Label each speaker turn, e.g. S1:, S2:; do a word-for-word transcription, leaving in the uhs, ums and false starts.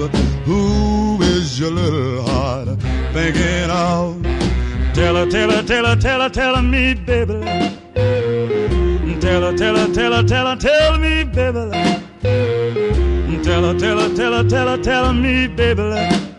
S1: Who is your little heart thinking of? Tell her, tell her, tell her, tell her, tell her me, baby. Tell her, tell her, tell her, tell her, tell me, baby. Tell her, tell her, tell her, tell her, tell her me, baby.